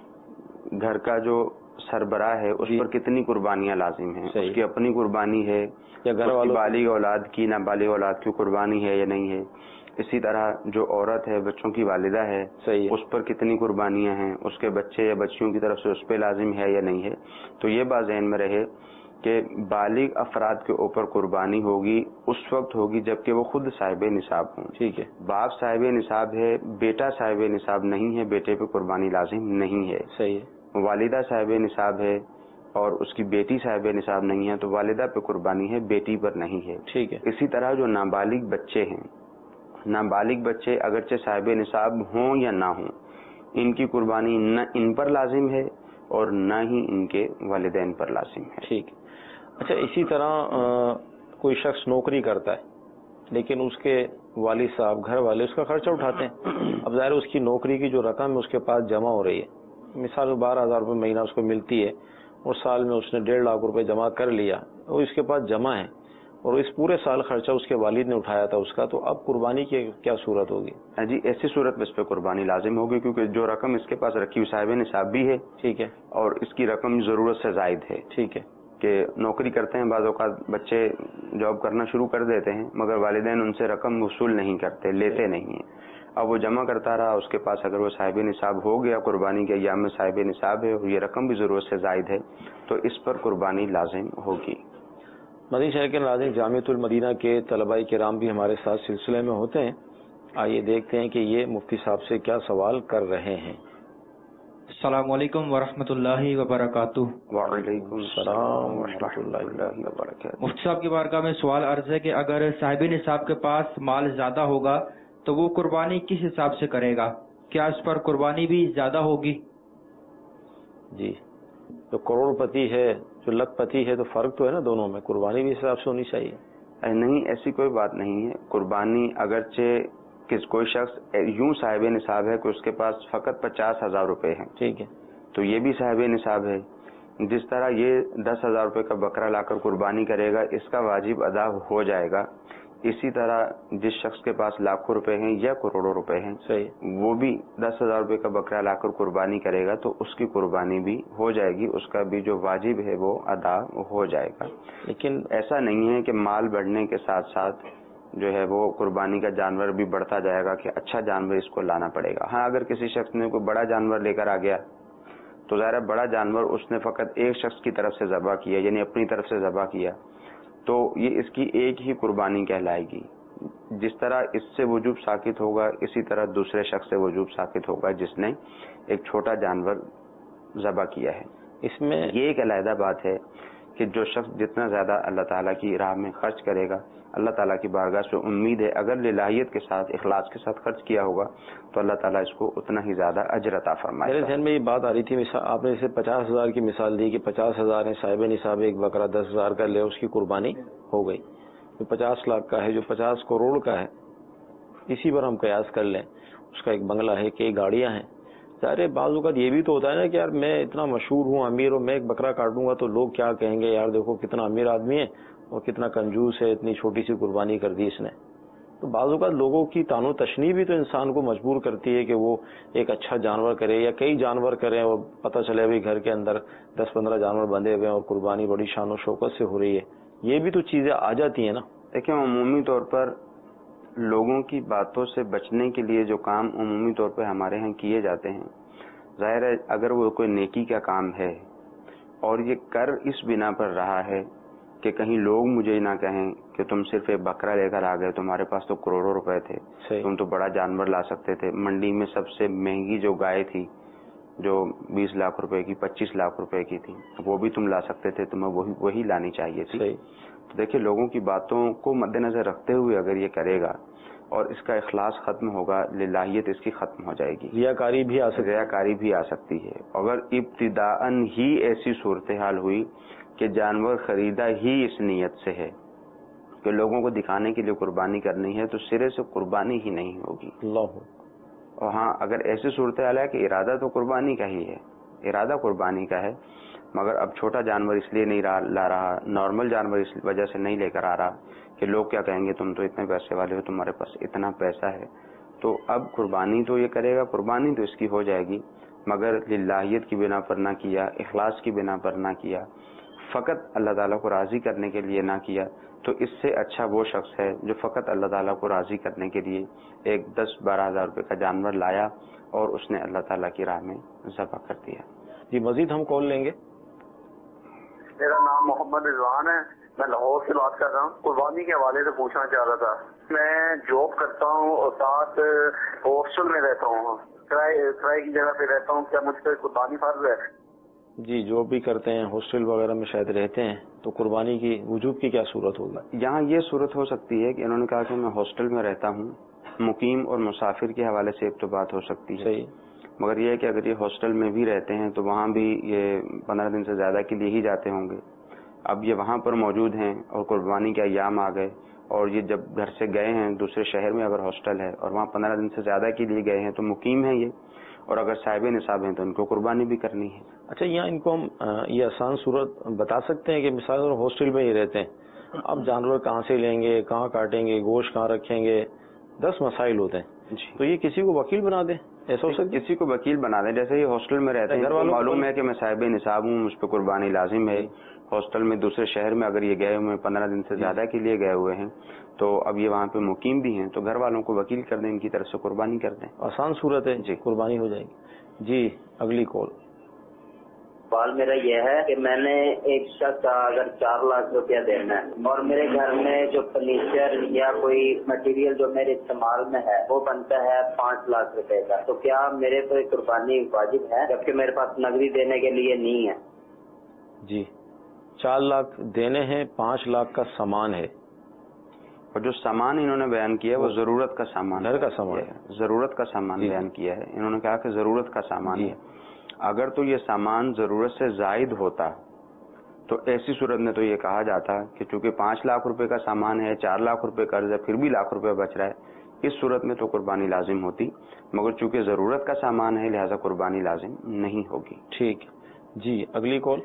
گھر کا جو سربراہ ہے اس پر کتنی قربانیاں لازم ہیں، اس کی اپنی قربانی ہے یا گھر والوں، بالغ اولاد کی نابالغ اولاد کی قربانی ہے یا نہیں ہے، اسی طرح جو عورت ہے بچوں کی والدہ ہے اس پر کتنی قربانیاں ہیں، اس کے بچے یا بچیوں کی طرف سے اس پہ لازم ہے یا نہیں ہے۔ تو یہ بات ذہن میں رہے کہ بالغ افراد کے اوپر قربانی ہوگی اس وقت ہوگی جبکہ وہ خود صاحب نصاب ہوں۔ ٹھیک ہے، باپ صاحب نصاب ہے، بیٹا صاحب نصاب نہیں ہے، بیٹے پہ قربانی لازم نہیں ہے۔ صحیح ہے، والدہ صاحب نصاب ہے اور اس کی بیٹی صاحب نصاب نہیں ہے تو والدہ پہ قربانی ہے، بیٹی پر نہیں ہے۔ ٹھیک ہے، اسی طرح جو نابالغ بچے ہیں، نابالغ بچے اگرچہ صاحب نصاب ہوں یا نہ ہوں، ان کی قربانی نہ ان پر لازم ہے اور نہ ہی ان کے والدین پر لازم ہے۔ ٹھیک ہے۔ اچھا، اسی طرح کوئی شخص نوکری کرتا ہے لیکن اس کے والد صاحب گھر والے اس کا خرچہ اٹھاتے ہیں، اب ظاہر اس کی نوکری کی جو رقم ہے اس کے پاس جمع ہو رہی ہے، مثال 12,000 روپے مہینہ اس کو ملتی ہے اور سال میں اس نے 1.5 لاکھ روپے جمع کر لیا، وہ اس کے پاس جمع ہے اور اس پورے سال خرچہ اس کے والد نے اٹھایا تھا اس کا، تو اب قربانی کی کیا صورت ہوگی؟ جی، ایسی صورت میں اس پہ قربانی لازم ہوگی کیونکہ جو رقم اس کے پاس رکھی ہوئی صاحب نصاب بھی ہے، ٹھیک ہے، اور اس کی رقم ضرورت سے زائد ہے۔ ٹھیک ہے، کہ نوکری کرتے ہیں، بعض اوقات بچے جاب کرنا شروع کر دیتے ہیں مگر والدین ان سے رقم وصول نہیں کرتے، لیتے نہیں ہیں، اب وہ جمع کرتا رہا، اس کے پاس اگر وہ صاحب نصاب ہو گیا، قربانی کے ایام میں صاحب نصاب ہے اور یہ رقم بھی ضرورت سے زائد ہے تو اس پر قربانی لازم ہوگی۔ مدنی شہر کے ناظرین، جامعۃ المدینہ کے طلباء کرام بھی ہمارے ساتھ سلسلے میں ہوتے ہیں، آئیے دیکھتے ہیں کہ یہ مفتی صاحب سے کیا سوال کر رہے ہیں۔ السلام علیکم ورحمۃ اللہ وبرکاتہ۔ وعلیکم السلام ورحمۃ اللہ وبرکاتہ۔ مفتی صاحب کی بارگاہ میں سوال عرض ہے کہ اگر صاحب نصاب کے پاس مال زیادہ ہوگا تو وہ قربانی کس حساب سے کرے گا؟ کیا اس پر قربانی بھی زیادہ ہوگی؟ جی، جو کروڑ پتی ہے جو لکھ پتی ہے تو فرق تو ہے نا دونوں میں، قربانی بھی حساب سے ہونی چاہیے۔ نہیں، ایسی کوئی بات نہیں ہے، قربانی اگرچہ کوئی شخص یوں صاحب نصاب ہے کہ اس کے پاس فقط 50,000 روپے ہیں، ٹھیک ہے، تو یہ بھی صاحب نصاب ہے، جس طرح یہ 10,000 روپے کا بکرا لا کر قربانی کرے گا اس کا واجب ادا ہو جائے گا، اسی طرح جس شخص کے پاس لاکھوں روپے ہیں یا کروڑوں روپے ہیں، صحیح، وہ بھی 10,000 روپے کا بکرا لا کر قربانی کرے گا تو اس کی قربانی بھی ہو جائے گی، اس کا بھی جو واجب ہے وہ ادا ہو جائے گا۔ لیکن ایسا نہیں ہے کہ مال بڑھنے کے ساتھ ساتھ جو ہے وہ قربانی کا جانور بھی بڑھتا جائے گا کہ اچھا جانور اس کو لانا پڑے گا۔ ہاں، اگر کسی شخص نے کوئی بڑا جانور لے کر آ گیا تو ظاہر بڑا جانور اس نے فقط ایک شخص کی طرف سے ذبح کیا، یعنی اپنی طرف سے ذبح کیا، تو یہ اس کی ایک ہی قربانی کہلائے گی۔ جس طرح اس سے وجوب ثابت ہوگا اسی طرح دوسرے شخص سے وجوب ثابت ہوگا جس نے ایک چھوٹا جانور ذبح کیا ہے۔ اس میں یہ ایک علیحدہ بات ہے کہ جو شخص جتنا زیادہ اللہ تعالیٰ کی راہ میں خرچ کرے گا، اللہ تعالیٰ کی بارگاہ سے امید ہے اگر للہیت کے ساتھ، اخلاص کے ساتھ خرچ کیا ہوگا تو اللہ تعالیٰ اس کو اتنا ہی زیادہ اجر عطا فرمائے گا۔ میرے ذہن میں یہ بات آ رہی تھی، آپ نے جیسے 50,000 کی مثال دی کہ 50,000 ہے صاحب نصاب، ایک بکرا 10,000 کا لے اس کی قربانی ہو گئی، جو 50 لاکھ کا ہے، جو 50 کروڑ کا ہے، اسی پر ہم قیاس کر لیں، اس کا ایک بنگلہ ہے، کئی گاڑیاں ہیں، ظاہر بعض اوقات یہ بھی تو ہوتا ہے نا کہ یار میں اتنا مشہور ہوں، امیر ہوں، میں ایک بکرا کاٹوں گا تو لوگ کیا کہیں گے، یار دیکھو کتنا امیر آدمی ہے اور کتنا کنجوس ہے، اتنی چھوٹی سی قربانی کر دی اس نے۔ تو بعض اوقات لوگوں کی تان و تشنیع بھی تو انسان کو مجبور کرتی ہے کہ وہ ایک اچھا جانور کرے یا کئی جانور کریں اور پتہ چلے ابھی گھر کے اندر 10-15 جانور بندھے ہوئے ہیں اور قربانی بڑی شان و شوکت سے ہو رہی ہے، یہ بھی تو چیزیں آ جاتی ہیں نا۔ دیکھیں، عمومی طور پر لوگوں کی باتوں سے بچنے کے لیے جو کام عمومی طور پہ ہمارے ہاں کیے جاتے ہیں، ظاہر ہے اگر وہ کوئی نیکی کا کام ہے اور یہ کر اس بنا پر رہا ہے کہ کہیں لوگ مجھے نہ کہیں کہ تم صرف ایک بکرا لے کر آ گئے، تمہارے پاس تو کروڑوں روپے تھے، تم تو بڑا جانور لا سکتے تھے، منڈی میں سب سے مہنگی جو گائے تھی جو 20 لاکھ روپے کی 25 لاکھ روپے کی تھی وہ بھی تم لا سکتے تھے, تمہیں وہی لانی چاہیے تھی. تو دیکھیے لوگوں کی باتوں کو مد نظر رکھتے ہوئے اگر یہ کرے گا اور اس کا اخلاص ختم ہوگا, للہیت اس کی ختم ہو جائے گی, ریاکاری بھی آ سکتی ہے. اگر ابتداءً ہی ایسی صورتحال ہوئی کہ جانور خریدا ہی اس نیت سے ہے کہ لوگوں کو دکھانے کے لیے قربانی کرنی ہے, تو سرے سے قربانی ہی نہیں ہوگی. اور ہاں اگر ایسی صورتحال ہے کہ ارادہ تو قربانی کا ہی ہے, ارادہ قربانی کا ہے, مگر اب چھوٹا جانور اس لیے نہیں لا رہا, نارمل جانور اس وجہ سے نہیں لے کر آ رہا کہ لوگ کیا کہیں گے, تم تو اتنے پیسے والے ہو, تمہارے پاس اتنا پیسہ ہے, تو اب قربانی تو یہ کرے گا, قربانی تو اس کی ہو جائے گی, مگر للہیت کی بنا پر نہ کیا, اخلاص کی بنا پر نہ کیا, فقط اللہ تعالیٰ کو راضی کرنے کے لیے نہ کیا, تو اس سے اچھا وہ شخص ہے جو فقط اللہ تعالیٰ کو راضی کرنے کے لیے ایک 10-12 ہزار روپے کا جانور لایا اور اس نے اللہ تعالیٰ کی راہ میں ذبح کر دیا. جی مزید ہم کال لیں گے. میرا نام محمد رضوان ہے, میں لاہور سے بات کر رہا ہوں. قربانی کے حوالے سے پوچھنا چاہ رہا تھا. میں جاب کرتا ہوں اور ساتھ ہاسٹل میں رہتا ہوں, کرائے کی جگہ پہ رہتا ہوں, کیا مجھ پہ قربانی فرض ہے؟ جی جو بھی کرتے ہیں ہاسٹل وغیرہ میں شاید رہتے ہیں, تو قربانی کی وجوب کی کیا صورت ہوگی؟ یہاں یہ صورت ہو سکتی ہے کہ انہوں نے کہا کہ میں ہاسٹل میں رہتا ہوں, مقیم اور مسافر کے حوالے سے ایک تو بات ہو سکتی ہے. صحیح. مگر یہ ہے کہ اگر یہ ہاسٹل میں بھی رہتے ہیں تو وہاں بھی یہ 15 دن سے زیادہ کے لیے ہی جاتے ہوں گے. اب یہ وہاں پر موجود ہیں اور قربانی کے ایام آ گئے, اور یہ جب گھر سے گئے ہیں دوسرے شہر میں اگر ہاسٹل ہے اور وہاں 15 دن سے زیادہ کے لیے گئے ہیں تو مقیم ہیں یہ, اور اگر صاحب نصاب ہیں تو ان کو قربانی بھی کرنی ہے. اچھا یہاں ان کو ہم یہ آسان صورت بتا سکتے ہیں کہ مثال ہاسٹل میں ہی رہتے ہیں, اب جانور کہاں سے لیں گے, کہاں کاٹیں گے, گوشت کہاں رکھیں گے, 10 مسائل ہوتے ہیں. تو یہ کسی کو وکیل بنا دیں, ایسا ہو سکتا ہے کسی کو وکیل بنا دیں. جیسے یہ ہاسٹل میں رہتے ہیں, گھر والوں معلوم ہے کہ میں صاحب نصاب ہوں, مجھ پہ قربانی لازم ہے. ہاسٹل میں دوسرے شہر میں اگر یہ گئے ہوئے 15 دن سے زیادہ کے لیے گئے ہوئے ہیں, تو اب یہ وہاں پہ مقیم بھی ہیں, تو گھر والوں کو وکیل کر دیں, ان کی طرف سے قربانی کر دیں. آسان صورت ہے جی, قربانی ہو جائے گی. جی اگلی کال. سوال میرا یہ ہے کہ میں نے ایک شخص کا اگر 4 لاکھ روپیہ دینا ہے اور میرے گھر میں جو فرنیچر یا کوئی مٹیریل جو میرے استعمال میں ہے وہ بنتا ہے 5 لاکھ روپے کا, تو کیا میرے پہ قربانی واجب ہے جبکہ میرے پاس نقدی دینے کے لیے نہیں ہے؟ جی 4 لاکھ دینے ہیں, 5 لاکھ کا سامان ہے, اور جو سامان انہوں نے بیان کیا ہے وہ ضرورت کا سامان, گھر کا سامان ہے, ضرورت کا سامان بیان کیا ہے. انہوں نے کہا کہ ضرورت کا سامان ہے. اگر تو یہ سامان ضرورت سے زائد ہوتا تو ایسی صورت میں تو یہ کہا جاتا کہ چونکہ 5 لاکھ روپے کا سامان ہے, 4 لاکھ روپے قرض ہے, پھر بھی لاکھ روپے بچ رہا ہے, اس صورت میں تو قربانی لازم ہوتی, مگر چونکہ ضرورت کا سامان ہے لہذا قربانی لازم نہیں ہوگی. ٹھیک. جی اگلی کال.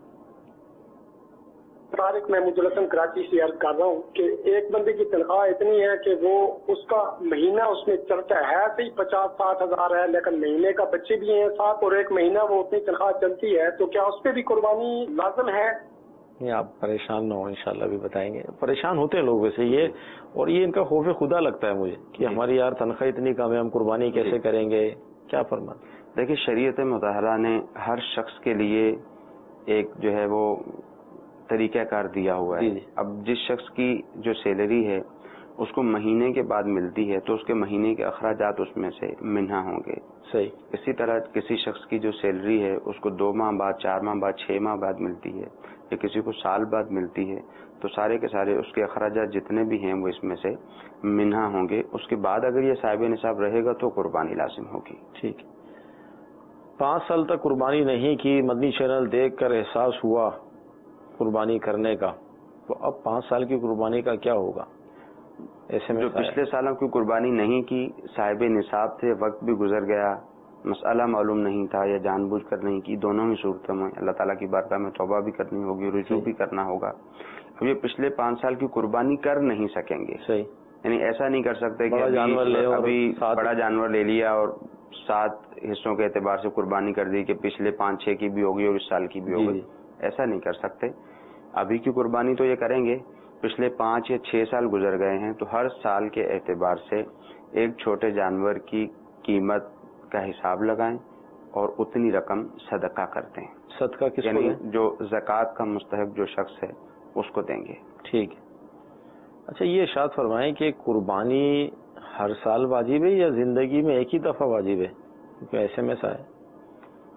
طارق محمود الحسن کراچی سے عرض کر رہا ہوں کہ ایک بندے کی تنخواہ اتنی ہے کہ وہ اس کا مہینہ اس میں چلتا ہے صحیح 50-60 ہزار ہے, لیکن مہینے کا بچے بھی ہیں ساتھ اور ایک مہینہ وہ اتنی تنخواہ چلتی ہے, تو کیا اس پہ بھی قربانی لازم ہے؟ نہیں آپ پریشان نہ ہو, انشاءاللہ بھی بتائیں گے. پریشان ہوتے ہیں لوگ ویسے یہ, اور یہ ان کا خوف خدا لگتا ہے مجھے کہ ہماری یار تنخواہ اتنی کم ہے, ہم قربانی کیسے کریں گے, کیا فرمان؟ دیکھیے شریعت مطہرہ نے ہر شخص کے لیے ایک جو ہے وہ طریقہ کار دیا ہوا ہے. اب جس شخص کی جو سیلری ہے اس کو مہینے کے بعد ملتی ہے تو اس کے مہینے کے اخراجات اس میں سے منہا ہوں گے. صحیح. اسی طرح کسی شخص کی جو سیلری ہے اس کو 2 ماہ بعد, 4 ماہ بعد, 6 ماہ بعد ملتی ہے, یا کسی کو سال بعد ملتی ہے, تو سارے کے سارے اس کے اخراجات جتنے بھی ہیں وہ اس میں سے منہا ہوں گے. اس کے بعد اگر یہ صاحب نصاب رہے گا تو قربانی لازم ہوگی. ٹھیک. 5 سال تک قربانی نہیں کی, مدنی چینل دیکھ کر احساس ہوا قربانی کرنے کا, تو اب 5 سال کی قربانی کا کیا ہوگا؟ ایسے میں جو پچھلے سالوں کی قربانی نہیں کی, صاحب نصاب تھے, وقت بھی گزر گیا, مسئلہ معلوم نہیں تھا, یا جان بوجھ کر نہیں کی, دونوں ہی صورتوں میں اللہ تعالیٰ کی بارگاہ میں توبہ بھی کرنی ہوگی, رجوع بھی کرنا ہوگا. اب یہ پچھلے 5 سال کی قربانی کر نہیں سکیں گے. صحیح. یعنی ایسا نہیں کر سکتے کہ ابھی بڑا جانور لے لیا اور 7 حصوں کے اعتبار سے قربانی کر دی کہ پچھلے 5-6 کی بھی ہوگی اور اس سال کی بھی ہوگی. ایسا نہیں کر سکتے. ابھی کی قربانی تو یہ کریں گے, پچھلے 5 یا 6 سال گزر گئے ہیں تو ہر سال کے اعتبار سے ایک چھوٹے جانور کی قیمت کا حساب لگائیں اور اتنی رقم صدقہ کرتے ہیں. صدقہ کس یعنی جو زکوٰۃ کا مستحق جو شخص ہے اس کو دیں گے. ٹھیک ہے. اچھا یہ ارشاد فرمائیں کہ قربانی ہر سال واجب ہے یا زندگی میں ایک ہی دفعہ واجب ہے؟ کیونکہ ایسے میں ایسا ہے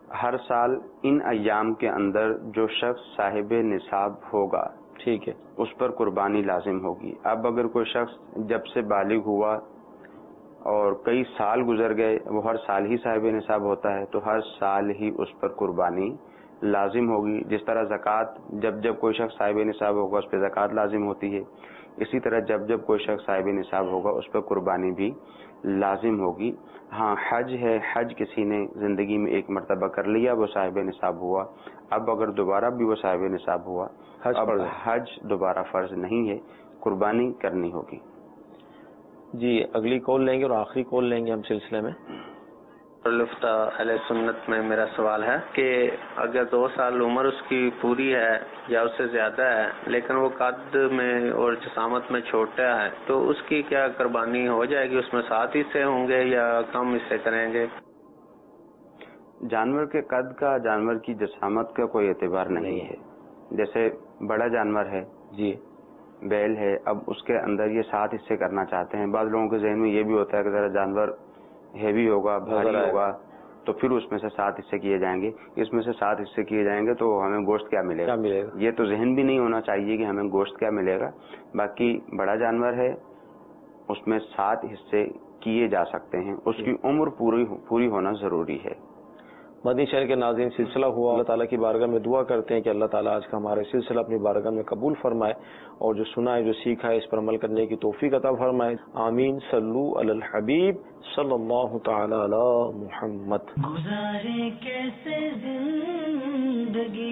ہر سال ان ایام کے اندر جو شخص صاحب نصاب ہوگا، ٹھیک ہے، اس پر قربانی لازم ہوگی۔ اب اگر کوئی شخص جب سے بالغ ہوا اور کئی سال گزر گئے، وہ ہر سال ہی صاحب نصاب ہوتا ہے، تو ہر سال ہی اس پر قربانی لازم ہوگی۔ جس طرح زکوٰۃ جب کوئی شخص صاحب نصاب ہوگا اس پہ زکوٰۃ لازم ہوتی ہے، اسی طرح جب کوئی شخص صاحب نصاب ہوگا اس پر قربانی بھی لازم ہوگی۔ ہاں، حج ہے، حج کسی نے زندگی میں ایک مرتبہ کر لیا، وہ صاحب نصاب ہوا، اب اگر دوبارہ بھی وہ صاحب نصاب ہوا، اب حج دوبارہ فرض نہیں ہے، قربانی کرنی ہوگی۔ جی، اگلی کال لیں گے اور آخری کال لیں گے ہم سلسلے میں۔ لفت اہل سنت میں میرا سوال ہے کہ اگر 2 سال عمر اس کی پوری ہے یا اس سے زیادہ ہے لیکن وہ قد میں اور جسامت میں چھوٹا ہے تو اس کی کیا قربانی ہو جائے گی؟ اس میں 7 حصے ہوں گے یا کم حصے کریں گے؟ جانور کے قد کا، جانور کی جسامت کا کوئی اعتبار نہیں ہے۔ جیسے بڑا جانور ہے، جی بیل ہے، اب اس کے اندر یہ 7 حصے کرنا چاہتے ہیں۔ بعض لوگوں کے ذہن میں یہ بھی ہوتا ہے کہ ذرا جانور ہیوی ہوگا، بھاری ہوگا، تو پھر اس میں سے 7 حصے کیے جائیں گے۔ اس میں سے 7 حصے کیے جائیں گے تو ہمیں گوشت کیا ملے گا؟ یہ تو ذہن بھی نہیں ہونا چاہیے کہ ہمیں گوشت کیا ملے گا۔ باقی بڑا جانور ہے، اس میں 7 حصے کیے جا سکتے ہیں، اس کی عمر پوری ہونا ضروری ہے۔ مدنی شہر کے ناظرین، سلسلہ ہوا، اللہ تعالیٰ کی بارگاہ میں دعا کرتے ہیں کہ اللہ تعالیٰ آج کا ہمارے سلسلہ اپنی بارگاہ میں قبول فرمائے اور جو سنا ہے، جو سیکھا ہے، اس پر عمل کرنے کی توفیق عطا فرمائے۔ آمین۔ صلو علی الحبیب صلی اللہ تعالی علی محمد۔ گزارے کیسے زندگی،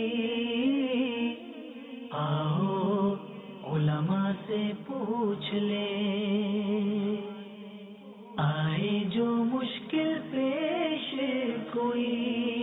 آؤ علماء سے پوچھ لیں، آئے جو مشکل پیش کوئی